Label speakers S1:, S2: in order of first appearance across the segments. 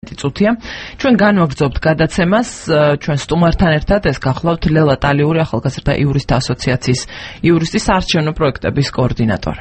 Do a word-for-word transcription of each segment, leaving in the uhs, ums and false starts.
S1: წუთია. ჩვენ განვაგრძობთ გადაცემას ჩვენ სტუმართან ერთად ეს გახლავთ ლელა ტალიური ახალგაზრდა იურისტთა ასოციაციის იურისტის საარჩევნო პროექტების კოორდინატორი.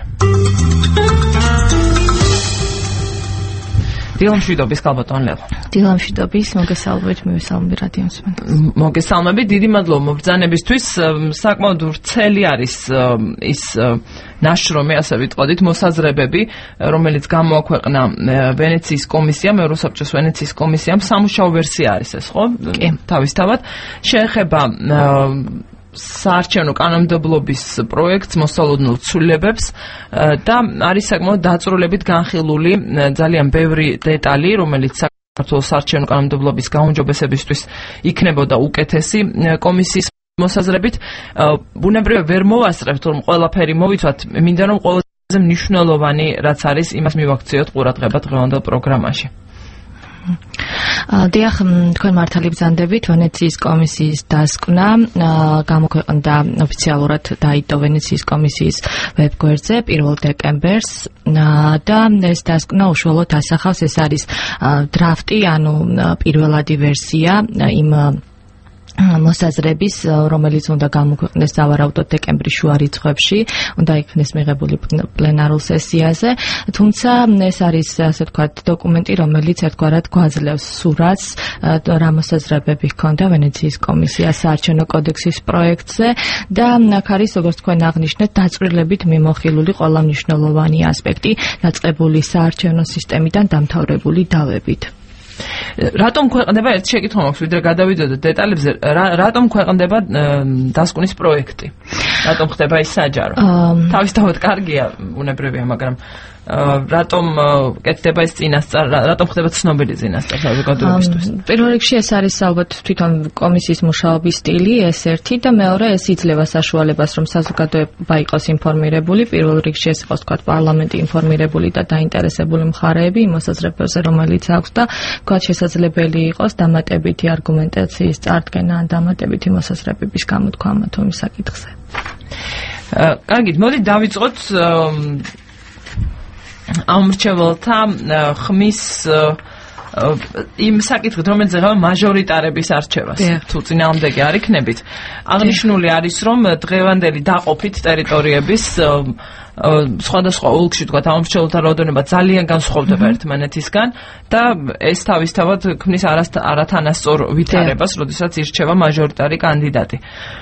S1: დილამშვიდობის კალბატონ ლელა.
S2: დილამშვიდობის, მოგესალმებით, მივესალმები რადიო მსმენელს.
S1: მოგესალმებით, დიდი მადლობა მობრძანებისთვის. საკმაოდ ვრცელი არის ის ნაშრომი, ასე ვიტყოდით, მოსაზრებები, რომელიც გამოაქვეყნა ვენეციის კომისიამ, ევროსაბჭოს ვენეციის კომისიამ, სამუშაო ვერსია არის ეს, ხო? თავისთავად შეეხება საარჩევნო კანონმდებლობის პროექტს, მოსალოდნელ ცვლილებებს და არის საკმაოდ დაწვრილებით განხილული ძალიან ბევრი დეტალი, რომელიც საქართველოს საარჩევნო კანონმდებლობის გაუმჯობესებისთვის იქნებოდა უკეთესი კომისიის მოსაზრებით. ბუნებრივია ვერ მოვასწრებთ, რომ ყველაფერი მოვიცვათ, მინდა რომ ყველაზე მნიშვნელოვანი რაც არის, იმას მივაქციოთ ყურადღება დღევანდელ პროგრამაში.
S2: დიახ, თქვენ მართალი ბრძანდებით, ვენეციის კომისიის დასკვნა გამოქვეყნდა ოფიციალურად დაიდო ვენეციის კომისიის ვებგვერდზე პირველ დეკემბერს და ეს დასკვნა უშუალოდ ასახავს, ეს არის დრაფტი, ანუ პირველადი ვერსია იმ მოსაზრების, რომელიც უნდა გამოქვეყნდეს სავარაუდოდ დეკემბრის შუა რიცხვებში, უნდა იქნეს მიღებული პლენარულ სესიაზე, თუმცა ეს არის, ასე ვთქვათ, დოკუმენტი, რომელიც ერთგვარად გვაძლევს სურათს, რა მოსაზრებები ჰქონდა ვენეციის კომისიას საარჩევნო კოდექსის პროექტზე და აქ არის, როგორც თქვენ აღნიშნეთ, დაწვრილებით მიმოხილული ყველა მნიშვნელოვანი ასპექტი, დაწყებული საარჩევნო სისტემიდან დამთავრებული დავებით.
S1: რატომ ქვეყნდება ერთ შეკითხვა მაქვს, ვიდრე გადავიდოდეთ დეტალებზე, რატომ ქვეყნდება დასკვნის პროექტი? რატომ ხდება ის საჯარო? თავისთავად კარგია, უნებრივია, მაგრამ რატომ კეთდება ეს წინასწარ, რატომ ხდება ცნობილი წინასწარ საზოგადოებისთვის?
S2: პირველ რიგში ეს არის ალბათ თვითონ კომისიის მუშაობის სტილი, ეს ერთი და მეორე ეს იძლევა საშუალებას, რომ საზოგადოება იყოს ინფორმირებული, პირველ რიგში ეს იყოს თქვათ პარლამენტი ინფორმირებული და დაინტერესებული მხარეები იმ მოსაზრებებზე, რომელიც აქვს და თქვათ შესაძლებელი იყოს დამატებითი არგუმენტაციის წარდგენა ან დამატებითი მოსაზრებების გამოთქვა თუ იმ საკითხზე.
S1: კარგით, მოდით დავიწყოთ ამრჩეველთა ხმის იმ საკითხით, რომელიც ეხება მაჟორიტარების არჩევას, თუ წინააღმდეგი არ იქნებით. აღნიშნული არის, რომ დღევანდელი დაყოფით ტერიტორიების სხვადასხვა ოლქში, თქვათ, ამრჩეველთა რაოდენობა ძალიან განსხვავდება ერთმანეთისგან და ეს თავისთავად ქმნის არათანასწორ ვითარებას, როდესაც ირჩევა მაჟორიტარი კანდიდატი.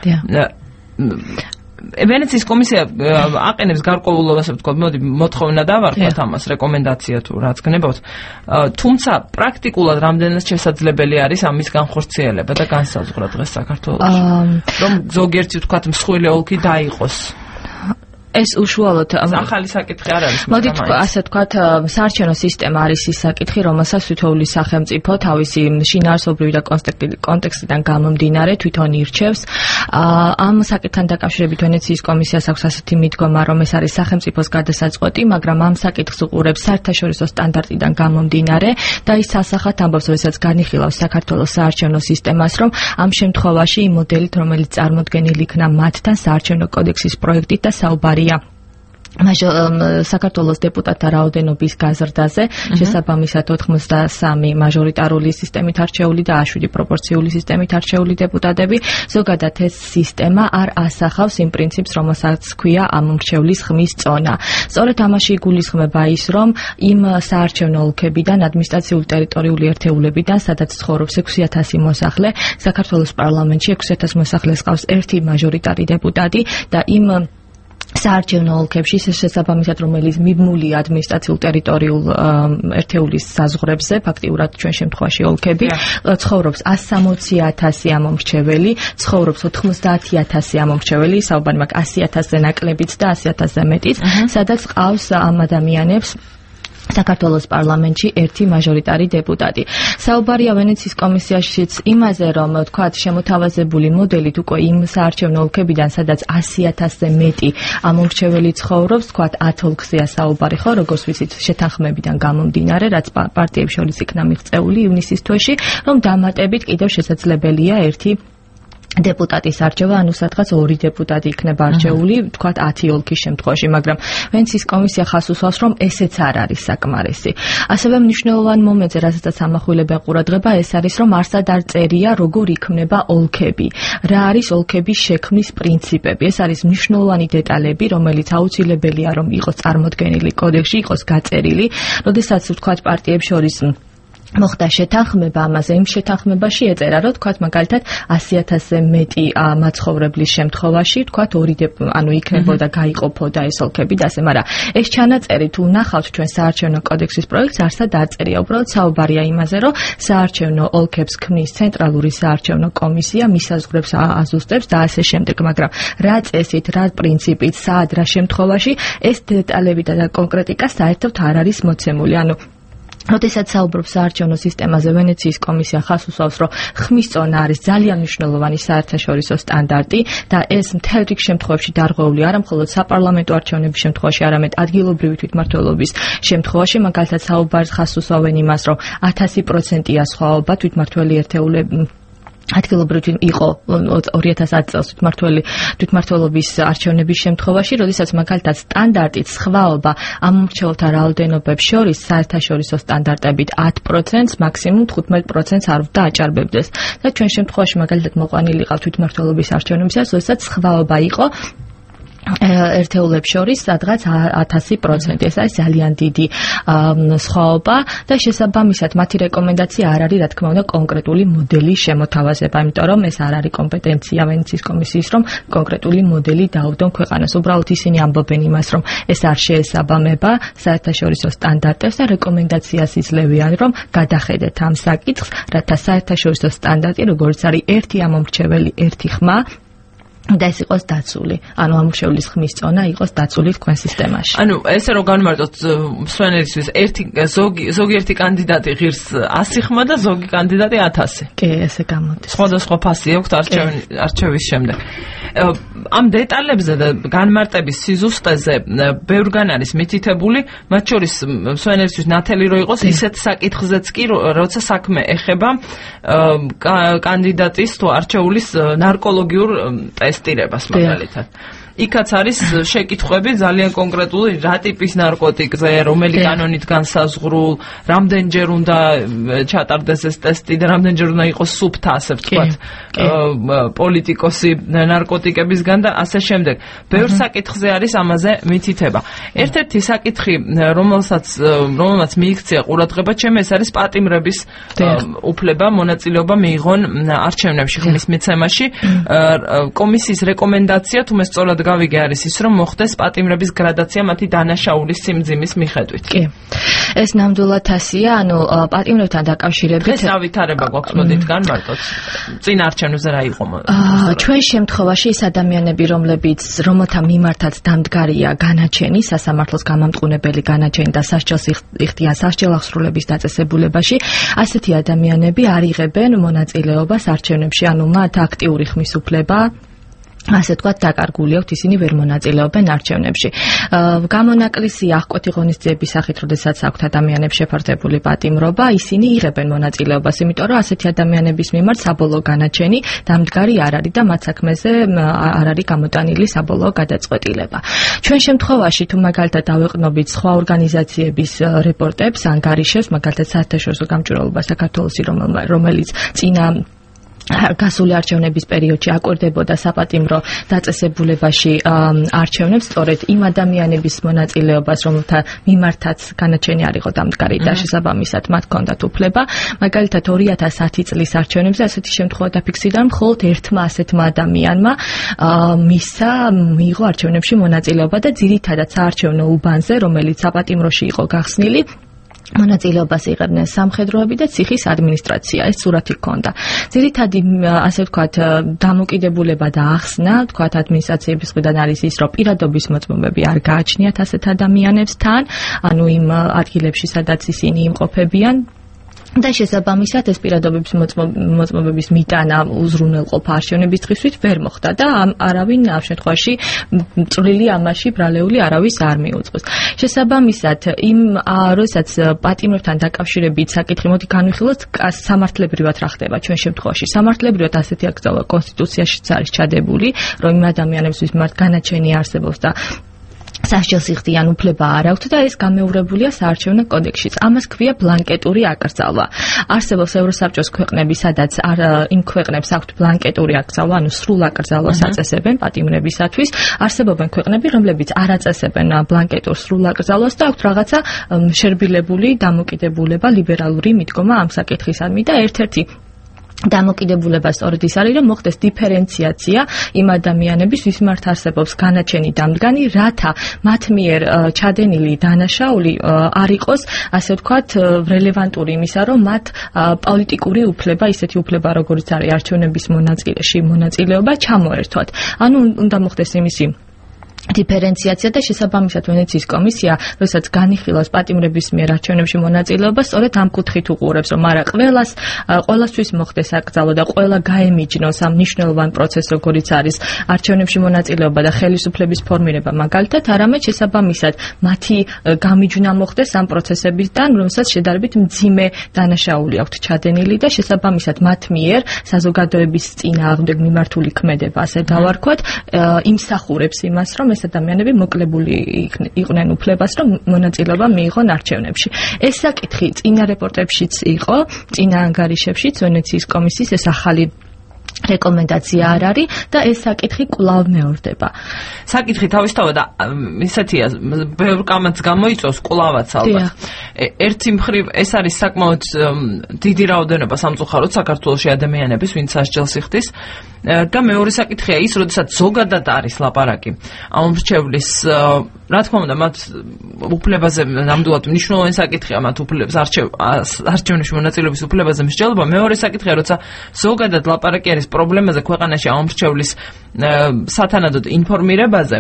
S1: ვენეციის კომისია აყენებს გარკვეულ, ასე ვთქვათ, მოდი მოთხოვნა დავარქვათ ამას, რეკომენდაცია თუ რაც გნებავთ. თუმცა პრაქტიკულად რამდენად შესაძლებელი არის ამის განხორციელება და განსაზღვრა დღეს საქართველოში, რომ ზოგიერთი ვთქვათ მსხვილი ოლქი დაიყოს.
S2: ეს უშუალოდ
S1: ახალი საკითხი არ არის.
S2: მოდით ასე ვთქვათ, საარჩევნო სისტემა არის ის საკითხი, რომელსაც თითოეული სახელმწიფო თავისი შინაარსობრივი და კონტექსტიდან გამომდინარე თვითონ ირჩევს. ამ საკითხთან დაკავშირებით ვენეციის კომისიას აქვს ასეთი მიდგომა, რომ ეს არის სახელმწიფოს გადასაწყვეტი, მაგრამ ამ საკითხს უყურებს საერთაშორისო სტანდარტიდან გამომდინარე და ის ასახათ ამბობს, როდესაც განიხილავს საქართველოს საარჩევნო სისტემას, რომ ამ შემთხვევაში იმ მოდელით, რომელიც წარმოდგენილი იქნა მათთან საარჩევნო კოდექსის პროექტით და საუბარი საქართველოს დეპუტატთა რაოდენობის გაზრდაზე, შესაბამისად ოთხმოცდასამი მაჟორიტარული სისტემით არჩეული და შვიდი პროპორციული სისტემით არჩეული დეპუტატები. ზოგადად ეს სისტემა არ ასახავს იმ პრინციპს, რომელსაც ჰქვია ამომრჩევლის ხმის წონა. სწორედ ამაში იგულისხმება ის, რომ იმ საარჩევნო ოლქებიდან, ადმინისტრაციული ტერიტორიული ერთეულებიდან, სადაც ცხოვრობს ექვსი ათასი მოსახლე, საქართველოს პარლამენტში ექვსი ათას მოსახლეს ყავს ერთი მაჟორიტარი დეპუტატი და იმ საარჩევნო ოლქებში შესაბამისად, რომელიც მიბმულია ადმინისტრაციულ ტერიტორიულ ერთეულის საზღვრებზე, ფაქტიურად ჩვენ შემთხვევაში ოლქები, ცხოვრობს ასი სამოცი ათასი ამომრჩეველი, ცხოვრობს ოთხმოცდაათი ათასი ამომრჩეველი, საუბარი მაქვს ასი ათასზე ნაკლებიც და ასი ათასზე მეტიც, სადაც ყავს ამ ადამიანებს საქართველოს პარლამენტში ერთი მაჟორიტარი დეპუტატი. საუბარია ვენეციის კომისიაშიც იმაზე, რომ თქვათ შემოთავაზებული მოდელით უკვე იმ საარჩევნო ოლქებიდან, სადაც ასი ათასზე მეტი ამომრჩეველი ცხოვრობს, თქვათ ათ ოლქზეა საუბარი, ხო, როგორც ვიცით, შეთანხმებიდან გამომდინარე, რაც პარტიებს შორის იქნა მიღწეული ივნისის თვეში, რომ დამატებით კიდევ შესაძლებელია ერთი დეპუტატის არჩევა, ანუ სადღაც ორი დეპუტატი იქნება არჩეული, თქვათ ათი ოლქის შემთხვევაში, მაგრამ ვენეციის კომისია ხას უსვამს, რომ ესეც არ არის საკმარისი. ასევე მნიშვნელოვანი მომენტზე, რასაც ამახვილებენ ყურადღება, ეს არის, რომ არსად არ წერია, როგორ იქმნება ოლქები. რა არის ოლქების შექმნის პრინციპები. ეს არის მნიშვნელოვანი დეტალები, რომელიც აუცილებელია, რომ იყოს წარმოდგენილი კოდექსში, იყოს გაწერილი, როდესაც თქვათ პარტიებს შორის მოხდა შეთანხმება ამაზე, იმ შეთანხმებაში ეწერა, რომ თქვათ მაგალითად ასი ათასზე მეტი მაცხოვრებლის შემთხვევაში, თქვათ ორი ანუ იქნებოდა გაიყოფოდა ეს ოლქები და ასე, მაგრამ ეს ჩანაწერი თუ ნახავთ ჩვენ საარჩევნო კოდექსის პროექტს, არსად არ წერია, უბრალოდ საუბარია იმაზე, რომ საარჩევნო ოლქებს ქმნის ცენტრალური საარჩევნო კომისია, მისაზღვრებს აზუსტებს და ასე შემდეგ, მაგრამ რა წესით, რა პრინციპით, სად, რა შემთხვევაში ეს დეტალები და კონკრეტიკა საერთოდ არ არის მოცემული, ანუ როდესაც საუბრობს საარჩევნო სისტემაზე, ვენეციის კომისია ხას უსვამს, რომ ხმის წონა არის ძალიან მნიშვნელოვანი საერთაშორისო სტანდარტი და ეს მთელ რიგ შემთხვევებში დარღვეული არა მხოლოდ საპარლამენტო არჩევნების შემთხვევაში, არამედ ადგილობრივი თვითმმართველობის შემთხვევაში, მაგალითად საუბარს ხას უსვამენ იმას, რომ ათასი პროცენტია სხვაობა თვითმმართველი ერთეულები ადგილობრივი იყო ორი ათას ათი წელს თვითმმართველი თვითმმართველობის არჩევნების შემთხვევაში, როდესაც მაგალითად სტანდარტით სხვაობა ამ მრჩეველთა რაოდენობებს შორის საერთაშორისო სტანდარტებით ათი პროცენტს, მაქსიმუმ თხუთმეტი პროცენტს არ უნდა აჭარბებდეს. და ჩვენ შემთხვევაში მაგალითად მოყვანილი ყავთ თვითმმართველობის არჩევნებისას, როდესაც სხვაობა იყო ერთეულებს შორის სადღაც ათასი პროცენტი. ეს არის ძალიან დიდი სხვაობა და შესაბამისად მათი რეკომენდაცია არ არის, რა თქმა უნდა, კონკრეტული მოდელის შემოთავაზება, იმიტომ რომ ეს არ არის კომპეტენცია ვენეციის კომისიის, რომ კონკრეტული მოდელი დაუდონ ქვეყანას. უბრალოდ ისინი ამბობენ იმას, რომ ეს არ შეესაბამება საერთაშორისო სტანდარტებს და რეკომენდაციას იძლევიან, რომ გადახედეთ ამ საკითხს, რათა საერთაშორისო სტანდარტი, როგორც არის ერთი ამომრჩეველი, ერთი ხმა და ეს იყოს დაცული. ანუ ამორჩევლის ხმის წონა იყოს დაცული თქვენ სისტემაში.
S1: ანუ ესე რომ განმარტოთ მსვენელისთვის, ერთი ზოგი ზოგიერთი კანდიდატი ღირს ასი ხმა და ზოგი კანდიდატი ათასი.
S2: კი, ესე გამოდის.
S1: სხვადასხვა ფასი აქვს არჩევის შემდეგ. ამ დეტალებზე და განმარტების სიზუსტეზე ბევრგან არის მითითებული, მათ შორის მსვენელისთვის ნათელი რო იყოს ისეთ საკითხზეც კი, როცა საქმე ეხება კანდიდატის თუ არჩეულის ნარკოლოგიურ ტესტირებას მაგალითად. იქაც არის შეკითხვები ძალიან კონკრეტული, რა ტიპის ნარკოტიკზე, რომელი კანონით განსაზღვრულ, რამდენჯერ უნდა ჩატარდეს ეს ტესტი და რამდენჯერ უნდა იყოს სუფთა, ასე ვთქვათ, პოლიტიკოსი ნარკოტიკებისგან და ასე შემდეგ. ბევრ საკითხზე არის ამაზე მითითება. ერთ-ერთი საკითხი, რომელსაც რომელმაც მიიქცია ყურადღება ჩემს, ეს არის პატიმრების უფლება, მონაწილეობა მიიღონ არჩევნებში ხმის მიცემაში. კომისიის რეკომენდაცია, თუ მე სწორად გავიგე, არის ის, რომ მოხდეს პატიმრების გრადაცია მათი დანაშაულის სიმძიმის მიხედვით.
S2: კი. ეს ნამდვილად ასია, ანუ პატიმრებთან დაკავშირებით
S1: ეს ავითარება გვაქვს, მოდით განმარტოთ. წინ არჩევნებზე რა იყო?
S2: ჩვენ შემთხვევაში ის ადამიანები, რომლებიც რომელთა მიმართაც დამდგარია განაჩენი, სასამართლოს გამამტყუნებელი განაჩენი და სასჯელს იხდიან სასჯელ აღსრულების დაწესებულებაში, ასეთი ადამიანები არ იღებენ მონაწილეობას არჩევნებში, ანუ მათ აქტიური ხმის უფლება ასე თქვა დაკარგული აქვს, ისინი ვერ მონაწილეობენ არჩევნებში. გამონაკლისია აღკვეთი ღონისძიების სახით, როდესაც აქვთ ადამიანებს შეფარდებული პატიმრობა, ისინი იღებენ მონაწილეობას, იმიტომ რომ ასეთი ადამიანების მიმართ საბოლოო განაჩენი დამდგარი არ არის და მათ საქმეზე არ არის გამოტანილი საბოლოო გადაწყვეტილება. ჩვენ შემთხვევაში თუ მაგალითად დავეყნობით სხვა ორგანიზაციების რეპორტებს, ანგარიშებს, მაგალითად საერთაშორისო გამჭვირვალობა საქართველოსი, რომელიც წინა გასული არჩევნების პერიოდში აკვირდებოდა საპატიმრო დაწესებულებაში არჩევნებს, სწორედ იმ ადამიანების მონაწილეობას, რომელთა მიმართაც განაჩენი არ იყო დამდგარი და შესაბამისად მათ ჰქონდათ უფლება. მაგალითად ორი ათას ათი წლის არჩევნებზე ასეთი შემთხვევა დაფიქსირდა, რომ მხოლოდ ერთმა ასეთმა ადამიანმა მისცა მიიღო არჩევნებში მონაწილეობა და ძირითადად საარჩევნო უბანზე, რომელიც საპატიმროში იყო გახსნილი, მონაწილეობას იღებდნენ სამხედროები და ციხის ადმინისტრაცია, ეს სურათი ჰქონდა. ძირითადი, ასე ვთქვათ, დამოკიდებულება და ახსნა, ვთქვათ, ადმინისტრაციების მხრიდან არის ის, რომ პირადობის მოწმობები არ გააჩნიათ ასეთ ადამიანებს თან, ანუ იმ ადგილებში, სადაც ისინი იმყოფებიან. და შესაბამისად ეს პირადობების მოწმობების მიტანა უზრუნველყოფა არჩევნების დღისვით ვერ მოხდა და არავინ ამ შემთხვევაში წვლილი ამაში ბრალეული არავის არ მიუძღვის. შესაბამისად იმ როდესაც პატიმრებთან დაკავშირებით საკითხი მოდი განვიხილოთ სამართლებრივად რა ხდება ჩვენ შემთხვევაში. სამართლებრივად ასეთი აკრძალვა კონსტიტუციაშიც არის ჩადებული, რომ იმ ადამიანებისთვის მიმართ განაჩენი არსებობს და სასჯელსიხდიან უფლება არ აქვთ და ეს გამეორებულია საარჩევნო კოდექსშიც. ამას ქვია ბლანკეტური აკრძალვა. არსებობს ევროსაბჭოს ქვეყნები, სადაც იმ ქვეყნებს აქვთ ბლანკეტური აკრძალვა, ანუ სრულ აკრძალვას აწესებენ პატიმრებისათვის. არსებობენ ქვეყნები, რომლებიც არ აწესებენ ბლანკეტურ სრულ აკრძალვას და აქვთ რაღაცა შერბილებული დამოკიდებულება, ლიბერალური მიდგომა ამ საკითხისადმი და ერთ-ერთი დამოკიდებულება სწორედ ის არის, რომ მოხდეს დიფერენციაცია იმ ადამიანების, ვის მიმართ არსებობს განაჩენი დამდგანი, რათა მათ მიერ ჩადენილი დანაშაული არ იყოს, ასე ვთქვათ, რელევანტური იმისა, რომ მათ პოლიტიკური უფლება, ისეთი უფლება, როგორიც არის არჩევნების მონაწილეში მონაწილეობა, ჩამოერთვათ. ანუ უნდა მოხდეს იმისი დიფერენციაცია და შესაბამისად ვენეციის კომისია, როდესაც განიხილავს პატიმრების მიერ არჩევნებში მონაწილეობას, სწორედ ამ კუთხით უყურებს, რომ არა ყველას, ყველასთვის მოხდეს აკრძალვა და ყველა გაემიჯნოს ამ მნიშვნელოვან პროცესს, როგორიც არის არჩევნებში მონაწილეობა და ხელისუფლების ფორმირება მაგალითად, არამედ შესაბამისად მათი გამიჯვნა მოხდეს ამ პროცესებიდან, რომელსაც შედარებით მძიმე დანაშაული აქვთ ჩადენილი და შესაბამისად მათ მიერ საზოგადოების წინააღმდეგ მიმართული ქმედება, ასე დავარქვათ, იმსახურებს იმას, რომ ეს ადამიანები მოკლებული იყვნენ უფლებას, რომ მონაწილეობა მიიღონ არჩევნებში. ეს საკითხი წინა რეპორტებშიც იყო, წინა ანგარიშებშიც ვენეციის კომისიის ეს ახალი რეკომენდაცია არ არის და ეს საკითხი კვლავ მეორდება.
S1: საკითხი თავისთავად ისეთია, ბევრ კამათს გამოიწვევს კვლავაც ალბათ. ერთი მხრივ ეს არის საკმაოდ დიდი რაოდენობა სამწუხაროდ საქართველოში ადამიანების, ვინც სასჯელს იხდის. და მეორე საკითხია ის, როდესაც ზოგადად არის ლაპარაკი ამ მრჩევლის, რა თქმა უნდა, მათ უფლებაზე ნამდვილად მნიშვნელოვანი საკითხია მათ უფლებს არჩევნებში მონაწილეობის უფლებაზე მსჯელობა. მეორე საკითხია, როცა ზოგადად ლაპარაკი არის პრობლემაზე ქვეყანაში ამ მრჩევლის სათანადოდ ინფორმირებაზე.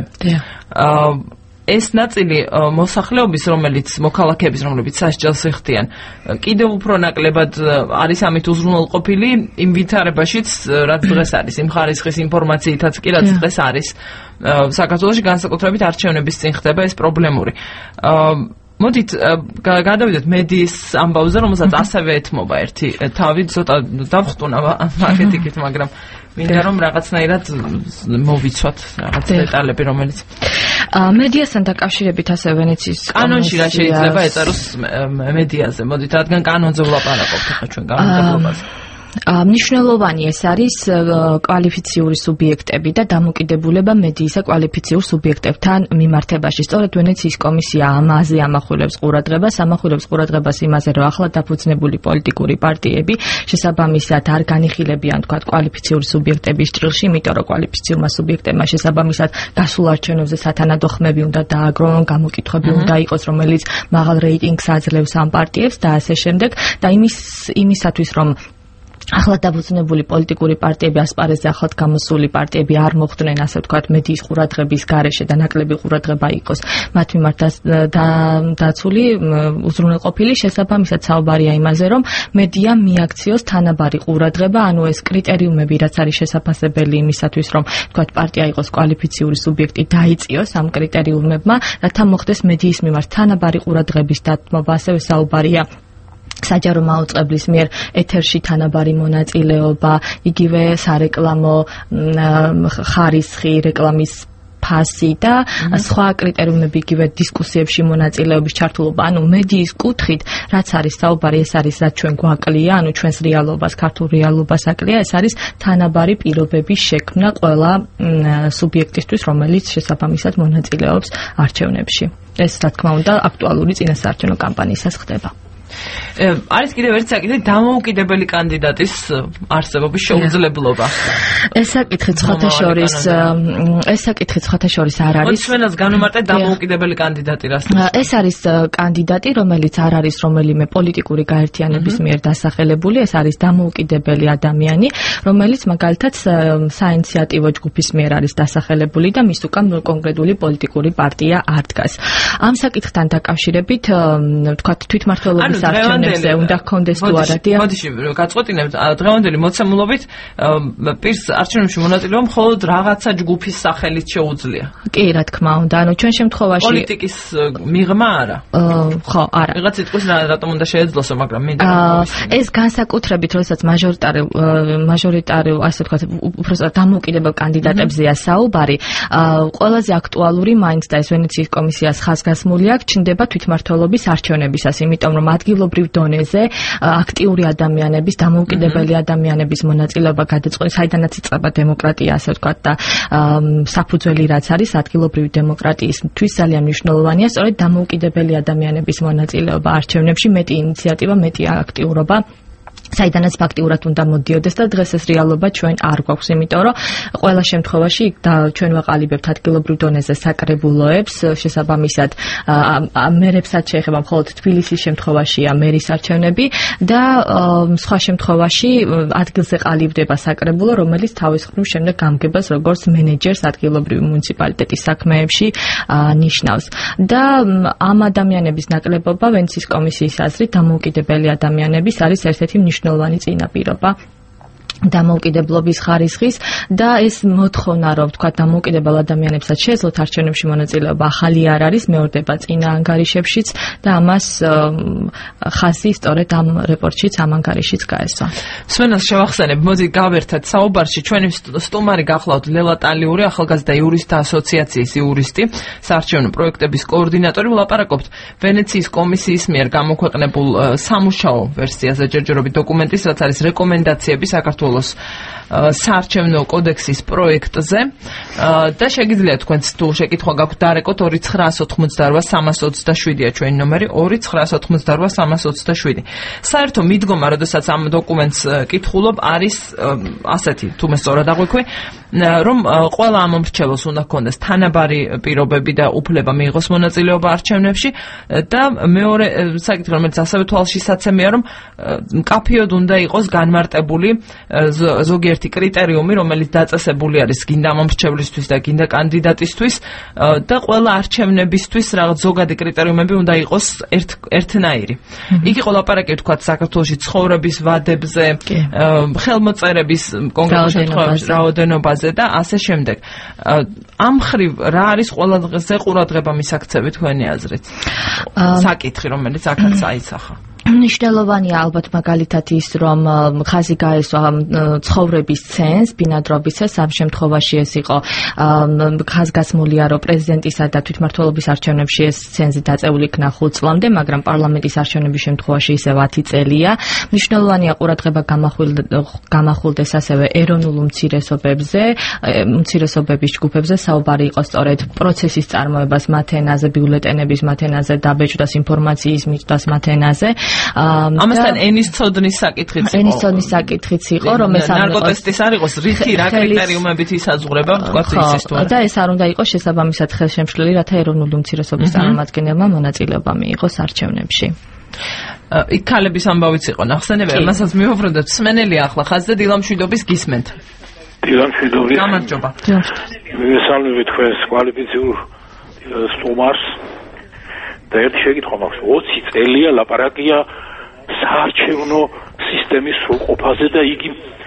S1: ეს ნაწილი მოსახლეობის, რომელიც მოქალაქეების, რომლებიც სასჯელს იხდიან, კიდევ უფრო ნაკლებად არის ამით უზრუნველყოფილი იმ ვითარებაშიც, რაც დღეს არის, იმ ხარისხის ინფორმაციითაც კი, რაც დღეს არის საქართველოში, განსაკუთრებით არჩევნების წინ ხდება ეს პრობლემური. მოდით გადავიდეთ მედიის ამბავზე, რომელსაც ასევე ეთმობა ერთი თავი, ცოტა დავხტუნა მაგეთიკით, მაგრამ მინდა რომ რაღაცნაირად მოვიცვათ რაღაც დეტალები, რომელიც
S2: მედიასთან დაკავშირებით ასევე ვენეციის
S1: კანონში რა შეიძლება ეწაროს მედიაზე. მოდით, რადგან კანონზე ვლაპარაკობთ ახლა ჩვენ კანონმდებლობაზე.
S2: მნიშვნელოვანი ეს არის კვალიფიციური სუბიექტები და დამოკიდებულება მედიისა კვალიფიციურ სუბიექტებთან მიმართებაში. სწორედ ვენეციის კომისია ამაზე ამახვილებს ყურადღებას, ამახვილებს ყურადღებას იმაზე, რომ ახლა დაფუძნებული პოლიტიკური პარტიები შესაბამისად არ განიხილებიან, თქვათ, კვალიფიციური სუბიექტების ჭრილში, იმიტომ რომ კვალიფიციურმა სუბიექტებმა შესაბამისად გასულ არჩევნებზე სათანადო ხმები უნდა დააგროვონ, გამოკითხვები უნდა იყოს, რომელიც მაღალ რეიტინგს აძლევს ამ პარტიებს და ასე შემდეგ და იმის იმისათვის რომ ახლა დაფუძნებული პოლიტიკური პარტიები, ასპარეზზე ახლად გამოსული პარტიები არ მოხვდნენ, ასე ვთქვათ, მედიის ყურადღების გარეშე და ნაკლები ყურადღება იყოს მათ მიმართ დაცული, უზრუნველყოფილი. შესაბამისად საუბარია იმაზე, რომ მედია მიაქციოს თანაბარი ყურადღება, ანუ ეს კრიტერიუმები, რაც არის შესაძლებელი იმისათვის, რომ ვთქვათ, პარტია იყოს კვალიფიციური სუბიექტი, დაიწიოს ამ კრიტერიუმებმა, რათა მოხდეს მედიის მიმართ თანაბარი ყურადღების დათმობა, ასევე საუბარია საჯარო მაუწყებლის მიერ ეთერში თანაბარი მონაწილეობა, იგივე სარეკლამო ხარისხი, რეკლამის ფასი და სხვა კრიტერიუმები, იგივე დისკუსიებში მონაწილეობის ჩართულობა. ანუ მედიის კუთხით, რაც არის საუბარი, ეს არის რაც ჩვენ გვაკლია, ანუ ჩვენს რეალობას, ქართულ რეალობას აკლია, ეს არის თანაბარი პირობების შექმნა ყველა სუბიექტისთვის, რომელიც შესაბამისად მონაწილეობს არჩევნებში. ეს რა თქმა უნდა აქტუალური წინასაარჩევნო კამპანიისას ხდება.
S1: არის კიდევ ერთი საკითხი, დამოუკიდებელი კანდიდატის არსებობის შეუძლებლობა.
S2: ეს საკითხი ცხოთაშორის ეს საკითხი ცხოთაშორის არ არის.
S1: ჩვენას განვმარტეთ დამოუკიდებელი კანდიდატი რას?
S2: ეს არის კანდიდატი, რომელიც არ არის რომელიმე პოლიტიკური გაერთიანების მიერ დასახელებული, ეს არის დამოუკიდებელი ადამიანი, რომელიც მაგალითად საინიციატივო ჯგუფის მიერ არის დასახელებული და მის უკან კონკრეტული პოლიტიკური პარტია არ დგას. ამ საკითხთან დაკავშირებით, ვთქვათ, თვითმმართველობის არჩევნებზე უნდა ჰქონდეს თუ არა.
S1: მოდიში გაწყვეტინებთ დღევანდელი მოცემულობით პირს არჩევნებში მონაწილეობა მხოლოდ რაღაცა ჯგუფის სახელით შეუძლია.
S2: კი, რა თქმა უნდა. ანუ ჩვენ შემთხვევაში
S1: პოლიტიკის მიღმა არა.
S2: ხო, არა.
S1: რაღაც სიტყვის რატომ უნდა შეეძლოსო, მაგრამ მინდა
S2: ეს განსაკუთრებით, როდესაც მაჟორიტარულ მაჟორიტარულ, ასე ვთქვათ, უბრალოდ დამოუკიდებელ კანდიდატებზეა საუბარი, ყველაზე აქტუალური მაინც და ეს ვენეციის კომისიას ხაზგასმული აქვს ჩნდება თვითმმართველობის არჩევნებისას, იმიტომ რომ ადგილობრივ დონეზე აქტიური ადამიანების, დამოუკიდებელი ადამიანების მონაწილეობა გადაწყვეტს, საიდანაც იწყება დემოკრატია, ასე ვთქვათ, და საფუძველი რაც არის ადგილობრივი დემოკრატიისთვის ძალიან მნიშვნელოვანია, სწორედ დამოუკიდებელი ადამიანების მონაწილეობა არჩევნებში, მეტი ინიციატივა, მეტი აქტიურობა. საიდანაც ფაქტიურად უნდა მოდიოდეს და დღეს ეს რეალობა ჩვენ არ გვაქვს, იმიტომ რომ ყველა შემთხვევაში და ჩვენ ვაყალიბებთ ადგილობრივ დონეზე საკრებულოებს, შესაბამისად მერებსაც შეეხება მხოლოდ თბილისის შემთხვევაშია მერის არჩევნები და სხვა შემთხვევაში ადგილზე ყალიბდება საკრებულო, რომელიც თავის მხრივ შემდეგ გამგებას როგორც მენეჯერს ადგილობრივი მუნიციპალიტეტის საქმეებში ნიშნავს. და ამ ადამიანების ნაკლებობა ვენეციის კომისიის აზრით დამოუკიდებელი ადამიანების არის ერთ-ერთი მნიშვნელოვანი წინაპირობა დამოუკიდებლობის ხარისხის და ეს მოთხოვნა, რომ თქვა დამოუკიდებელ ადამიანებსაც შეეძლოთ არჩევნებში მონაწილეობა, ახალი არ არის, მეორდება წინა ანგარიშებშიც და ამას ხაზი სწორედ ამ რეპორტშიც, ამ ანგარიშიც გაესვა.
S1: სვენას შევახსენებ, მოდი გავერთად საუბარში ჩვენი სტუმარი გახლავთ ლელა ტალიური, ახალგაზრდა იურისტთა ასოციაციის იურისტი, საარჩევნო პროექტების კოორდინატორი. ვლაპარაკობთ ვენეციის კომისიის მიერ გამოქვეყნებულ სამუშაო ვერსიაზე ჯერჯერობით დოკუმენტის, რაც არის რეკომენდაციები საქართველოს საარჩევნო კოდექსის პროექტზე და შეგიძლიათ თქვენც თუ შეკითხვა გაქვთ დარეკოთ ორი ცხრაას ოთხმოცდაორვა სამას ოცდაშვიდია ჩვენი ნომერი ორი ცხრაას ოთხმოცდაორვა სამას ოცდაშვიდი. საერთო მიდგომა, როდესაც ამ დოკუმენტს კითხულობ, არის ასეთი, თუ მე სწორად აღვიქვი, რომ ყველა ამ მომრჩეველს უნდა ჰქონდეს თანაბარი პირობები და უფლება მიიღოს მონაწილეობა არჩევნებში და მეორე საკითხი, რომელიც ასევე თვალშისაცემია, რომ მკაფიოდ უნდა იყოს განმარტებული ზოგიერთი კრიტერიუმი, რომელიც დაწესებული არის გინდა მომრჩევლისთვის და გინდა კანდიდატისთვის და ყველა არჩევნებისთვის რაღაც ზოგადი კრიტერიუმები უნდა იყოს ერთ ერთნაირი. იქ იყო ლაპარაკი თქვა საქართველოში ცხოვრების ვადებზე, ხელმოწერების კონკრეტულ შემთხვევაში რაოდენობაზე და ასე შემდეგ. ამ ხრივ რა არის ყველაზე ყურადღება მისაქცევი თქვენი აზრით? საკითხი, რომელიც აქაც აიცახა.
S2: მნიშვნელოვანია ალბათ მაგალითად ის, რომ ხაზი გაესვა ცხოვრების ცენს, ბინადრობის ცენს, ამ შემთხვევაში ეს იყო ხაზგასმულია, რომ პრეზიდენტისა და თვითმმართველობის არჩევნებში ეს ცენზი დაწეული იქნა ხუთ წლამდე, მაგრამ პარლამენტის არჩევნების შემთხვევაში ისევ ათი წელია. მნიშვნელოვანია ყურადღება გამახვილდეს ასევე ეროვნულ უმცირესობებზე, უმცირესობების ჯგუფებზე, საუბარი იყო სწორედ პროცესის წარმოებას მათ ენაზე, ბიულეტენების მათ ενაზე, დაბეჭდას ინფორმაციის მიღწევას მათ ენაზე.
S1: ამასთან ენის ცოდნის საკითხიც იყო.
S2: ენის ცოდნის საკითხიც იყო, რომ ეს არ
S1: იყო ნარკოტესტის არ იყოს რითი რა კრიტერიუმებით ისაზღვრება, თქვა ის თუ არა.
S2: და ეს არ უნდა იყოს შესაბამისად ხელშემშლელი, რათა ეროვნული უმცირესობის წარმომადგენელმა მონაწილეობა მიიღოს არჩევნებში.
S1: იქ ქალების ამბავიც იყო ნახსენები, მასაც მივუბრუნდეთ სმენელი ახლა ხაზზე დილამშვიდობის გისმენთ.
S3: დილამშვიდობის.
S1: გამარჯობა.
S3: მესალმებით თქვენს კვალიფიციურ სტუმარს. და ერთი შეკითხვა მაქვს, ოცი წელია ლაპარაკია საარჩევნო სისტემის სრულყოფაზე და იგი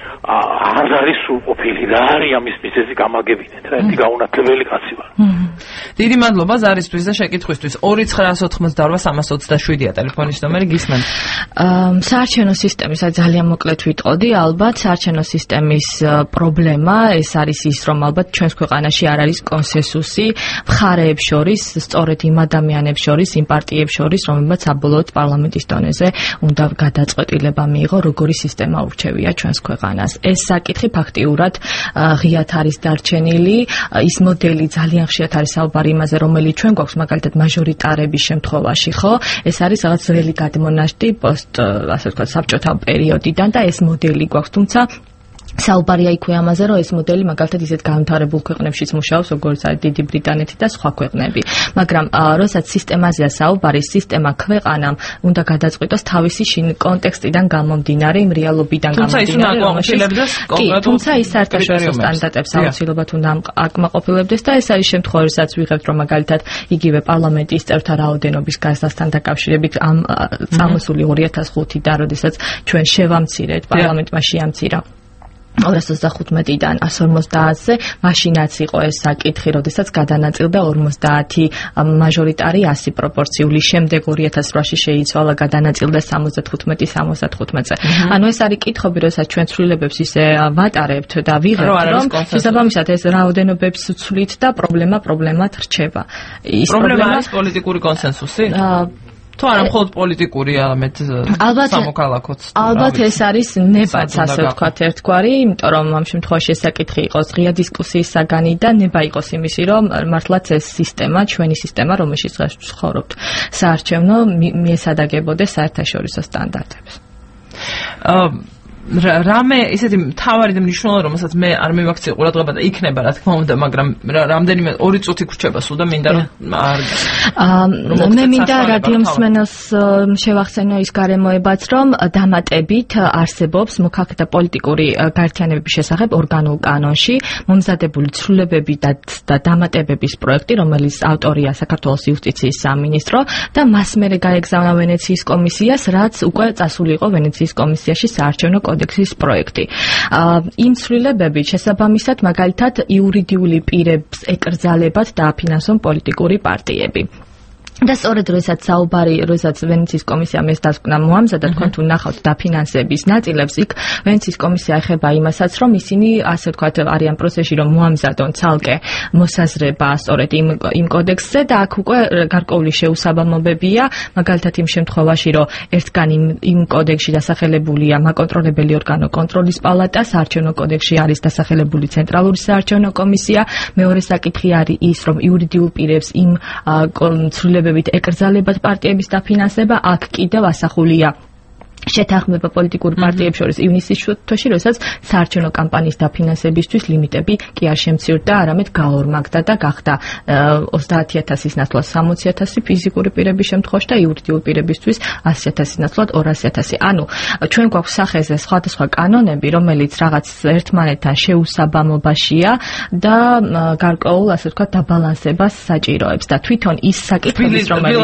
S3: არ არის სრულყოფილი. რა არის ამის მიზეზი გამაგებინეთ, რა ერთი გაუნათლებელი კაცი ვარ.
S1: დიდი მადლობა ზარისთვის და შეკითხვისთვის. ორი ცხრაას ოთხმოცდაორვა სამას ოცდაშვიდია ტელეფონის ნომერი, გისმენთ.
S2: საარჩევნო სისტემის ძალიან მოკლედ ვიტყოდი, ალბათ საარჩევნო სისტემის პრობლემა ეს არის ის, რომ ალბათ ჩვენს ქვეყანაში არ არის კონსენსუსი მხარეებს შორის, სწორედ იმ ადამიანებს შორის, იმ პარტიებს შორის, რომლებიც საბოლოოდ პარლამენტის დონეზე უნდა გადაწყვეტილება მიიღო, როგორი სისტემა ურჩევია ჩვენს ქვეყანას. ეს საკითხი ფაქტიურად ღიად არის დარჩენილი, ის მოდელი ძალიან ხშირად არის საუბარი იმაზე, რომელიც ჩვენ გვაქვს მაგალითად მაჟორიტარების შემთხვევაში, ხო? ეს არის რაღაც ძველი გადმონაშთი პოსტ, ასე ვთქვათ, საბჭოთა პერიოდიდან და ეს მოდელი გვაქვს, თუმცა საუბარია იქვე ამაზე, რომ ეს მოდელი მაგალითად ისეთ განვითარებულ ქვეყნებშიც მუშაობს, როგორც არის დიდი ბრიტანეთი და სხვა ქვეყნები. მაგრამ როდესაც სისტემაზეა საუბარი, სისტემა ქვეყანამ უნდა გადაწყვიტოს თავისი შინ კონტექსტიდან გამომდინარე, იმ რეალობიდან გამომდინარე, თუმცა ის საერთაშორისო სტანდარტებს აუცილებლად უნდა აკმაყოფილებდეს და ეს არის შემთხვევა, როდესაც ვიღებთ, რომ მაგალითად იგივე პარლამენტის წევრთა რაოდენობის გაზრდასთან დაკავშირებით ამ წამოსული ორი ათას ხუთი და როდესაც ჩვენ შევამცირეთ, პარლამენტმა შეამცირა ორას ოცდახუთმეტიდან ას ორმოცდაათზე, მაშინაც იყო ეს საკითხი, როდესაც გადანაწილდა ორმოცდაათი მაჟორიტარი ასი პროპორციული, შემდეგ ორი ათას რვაში შეიცვალა გადანაწილდა სამოცდათხუთმეტი სამოცდათხუთმეტზე. ანუ ეს არის კითხვები, როდესაც ჩვენ ცვლილებებს ისე ვატარებთ და ვიღებთ, რომ შესაბამისად ეს რაოდენობებს ვცვლით და პრობლემა პრობლემად რჩება.
S1: ის პრობლემა არის პოლიტიკური კონსენსუსი? თუ არა მხოლოდ პოლიტიკური ამეთ სამოქალაქოც.
S2: ალბათ ეს არის ნებაც, ასე ვთქვათ, ერთგვარი, იმიტომ რომ ამ შემთხვევაში ეს საკითხი იყოს ღია დისკუსიის საგანი და ნება იყოს იმისი, რომ მართლაც ეს სისტემა, ჩვენი სისტემა, რომელშიც დღეს ვცხოვრობთ, საარჩევნო მიესადაგებოდეს საერთაშორისო სტანდარტებს.
S1: რამე ისეთი მთავარი და მნიშვნელოვანი, რომელსაც მე არ მივაქცია ყურადღება და იქნება, რა თქმა უნდა, მაგრამ რამდენიმე ორი წუთი გრჩება სულ და მინდა რომ არ
S2: მე მინდა რადიო მსმენელს შევახსენო ის გარემოებაც, რომ დამატებით არსებობს მოქალაქეთა პოლიტიკური გაერთიანებების შესახებ ორგანულ კანონში მომზადებული ცვლილებები და დამატებების პროექტი, რომელიც ავტორია საქართველოს იუსტიციის სამინისტრო და მას მერე გაეგზავნა ვენეციის კომისიას, რაც უკვე წასული იყო ვენეციის კომისიაში საარჩევნო კოდექსის პროექტი. იმ ცვლილებებით შესაბამისად მაგალითად იურიდიული პირებს ეკრძალებათ დააფინანსონ პოლიტიკური პარტიები. და სწორედ როდესაც საუბარი, როდესაც ვენეციის კომისიამ ეს დასკვნა მოამზადა, თქვენ თუ ნახავთ დაფინანსების ნაწილებს, იქ ვენეციის კომისია ეხება იმასაც, რომ ისინი ასე ვთქვათ არიან პროცესში, რომ მოამზადონ ცალკე მოსაზრება სწორედ იმ იმ კოდექსზე და აქ უკვე გარკვეული შეუსაბამობებია, მაგალითად იმ შემთხვევაში, რომ ერთგან იმ იმ კოდექსში დასახელებულია მაკონტროლებელი ორგანო კონტროლის პალატა, საარჩევნო კოდექსში არის დასახელებული ცენტრალური საარჩევნო კომისია, მეორე საკითხი არის ის, რომ იურიდიულ პირებს იმ ცვლილებებით ეკრძალებათ პარტიების დაფინანსება, აქ კიდევ ასახულია შეთანხმება პოლიტიკური პარტიებს შორის ივნისის თვეში, როდესაც საარჩევნო კამპანიის დაფინანსებისთვის ლიმიტები კი არ შემცირდა, არამედ გაორმაგდა და გახდა ოცდაათი ათასის ნაცვლად სამოცი ათასი ფიზიკური პირების შემთხვევაში და იურიდიულ პირებისთვის ასი ათასის ნაცვლად ორასი ათასი. ანუ ჩვენ გვაქვს სახეზე სხვადასხვა კანონები, რომელიც რაღაც ერთმანეთთან შეუსაბამობაშია და გარკვეულ, ასე ვთქვათ, დაბალანსებას საჭიროებს და თვითონ ის საკითხები,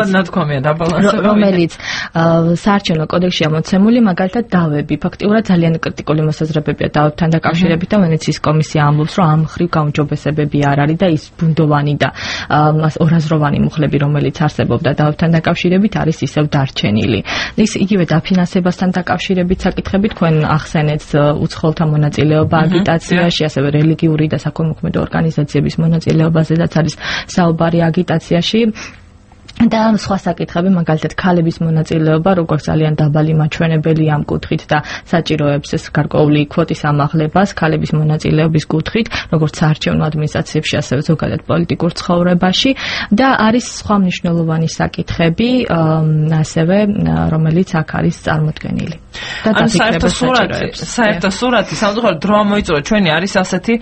S2: რომელიც საარჩევნო კოდექსში მოცემული, მაგალითად დავები, ფაქტიურად ძალიან კრიტიკული მოსაზრებებია დავებთან დაკავშირებით და ვენეციის კომისია ამბობს, რომ ამ ხრივ გაუმჯობესებები არ არის და ის ბუნდოვანი და ორაზროვანი მუხლები, რომელიც არსებობდა დავებთან დაკავშირებით, არის ისევ დარჩენილი. ის იგივე დაფინანსებასთან დაკავშირებით საკითხები, თქვენ ახსენეთ უცხოელთა მონაწილეობა აგიტაციაში, ასევე რელიგიური და საქველმოქმედო ორგანიზაციების მონაწილეობაზედაც არის საუბარი აგიტაციაში. და სხვა საკითხები, მაგალითად ქალების მონაწილეობა, როგორც ძალიან დაბალი მაჩვენებელი ამ კუთხით და საჭიროებს ეს გარკვეული კვოტის ამაღლებას ქალების მონაწილეობის კუთხით, როგორც საარჩევნო ადმინისტრაციებში, ასევე ზოგადად პოლიტიკურ ცხოვრებაში და არის სხვა მნიშვნელოვანი საკითხები, ასევე რომელიც აქ არის წარმოდგენილი. და
S1: საერთო სურათი, საერთო სურათი, სამწუხაროდ დრო ამოიწურა ჩვენი არის ასეთი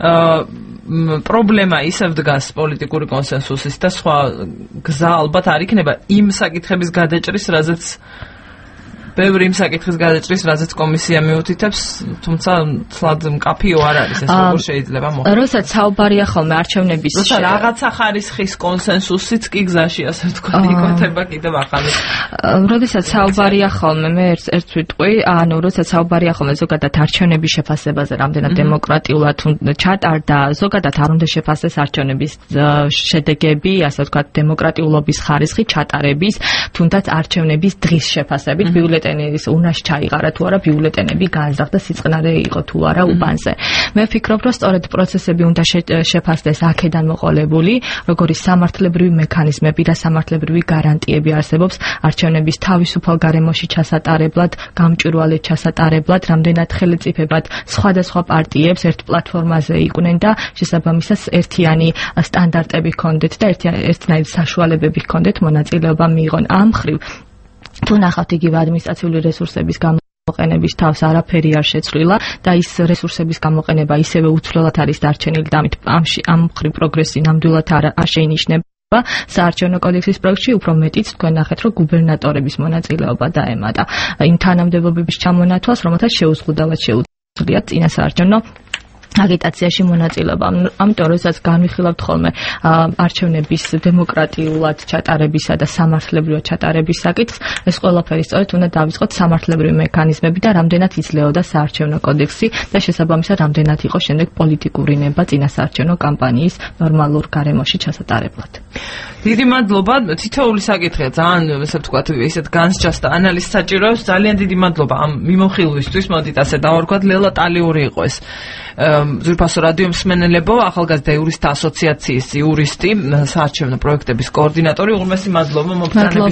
S1: პრობლემა ისევ დგას პოლიტიკური კონსენსუსის და სხვა გზა ალბათ არ იქნება იმ საკითხების გადაჭრის, რაზეც ბევრი იმ საკითხის გადაჭრის, რაზეც კომისია მიუთითებს, თუმცა ცლად მკაფიო არ არის ეს როგორ შეიძლება მოხდეს.
S2: როდესაც საუბარია ხოლმე არჩევნების
S1: როცა რაღაცა ხარისხის კონსენსუსიც კი გზაში, ასე ვთქვათ, იკვეთება კიდევ ახალი.
S2: როდესაც საუბარია ხოლმე, მე ერთ ვიტყვი, ანუ როდესაც საუბარია ხოლმე ზოგადად არჩევნების შეფასებაზე, რამდენად დემოკრატიულად ჩატარდა, ზოგადად არ უნდა შეფასდეს არჩევნების შედეგები, ასე ვთქვათ, დემოკრატიულობის ხარისხი ჩატარების, თუნდაც არჩევნების დღის შეფასებით, ბიულეტენის უნაში ჩაიყარა თუ არა, ბიულეტენები გააზრდა, სიწყნარე იყო თუ არა უბანზე. მე ვფიქრობ, რომ სწორედ პროცესები უნდა შეფასდეს აქედან მოყოლებული, როგორი სამართლებრივი მექანიზმები და სამართლებრივი გარანტიები არსებობს არჩევნების თავისუფალ გარემოში ჩასატარებლად, გამჭვირვალედ ჩასატარებლად, რამდენად ხელისუფლებად სხვადასხვა პარტიებს ერთ პლატფორმაზე იყვნენ და შესაბამისად ერთიანი სტანდარტები ჰქონდეთ და ერთიანი საშუალებები ჰქონდეთ მონაწილეობა მიიღონ ამ ხრივ. თუ ნახავთ იგივე ადმინისტრაციული რესურსების მოყენების თავს არაფერი არ შეცვლილა და ის რესურსების გამოყენება ისევე უცვლელად არის დარჩენილი და ამით ამ მხრივ პროგრესი ნამდვილად არ შეინიშნება. საარჩევნო კოდექსის პროექტში უფრო მეტიც თქვენ ნახეთ, რომ გუბერნატორების მონაწილეობა დაემატა იმ თანამდებობების ჩამონათვალს, რომელთაც შეუზღუდავად შეუძლიათ წინა საარჩევნო აგიტაციაში მონაწილეობა. ამიტომ როდესაც განვიხილავთ ხოლმე არჩევნების დემოკრატიულად ჩატარებისა და სამართლებრივად ჩატარების საკითხს, ეს ყველაფერი სწორედ უნდა დავიწყოთ სამართლებრივი მექანიზმები და რამდენად იძლეოდა საარჩევნო კოდექსი და შესაბამისად რამდენად იყო შემდეგ პოლიტიკური ნება წინა საარჩევნო კამპანიის ნორმალურ გარემოში ჩასატარებლად.
S1: დიდი მადლობა. თითოეული საკითხია ძალიან, ესე ვთქვათ, ისეთ განსჯას და ანალიზს საჭიროებს. ძალიან დიდი მადლობა ამ მიმოხილვისთვის. მოდით ასე დავარქვათ, ლელა ტალიური იყო ეს ზურფასო რადიო მსმენელებო, ახალგაზრდა იურისტთა ასოციაციის იურისტი, საარჩევნო პროექტების კოორდინატორი. უღრმესი მადლობა მობრძანების